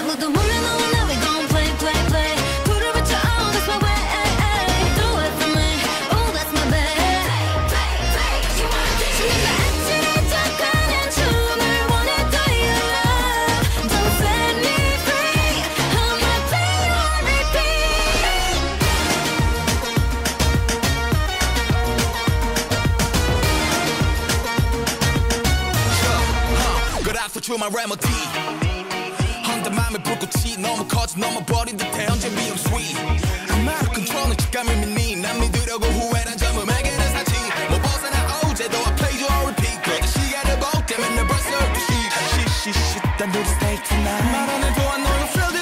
아무도 몰래 너와 나 we gon' play play play 불을 붙여 oh that's my way do it for me oh that's my babe play play you wanna dance 내가 아찔해져 가는 춤을 원해 do you love don't set me free I'ma play you on repeat Good after to my remedy 헌데 맘의 불꽃이 너무 커져 넘어버린 듯해 언제 비움 sweet 아마도 컨트롤은 직감을 믿니 난 믿으려고 후회란 젊음에게는 사치 못 벗어나 어제도 I played you on repeat 그저 시간을 볼 때면 내 벌써 12시 딴 둘이 stay tonight 말 안 해도 I know you feel it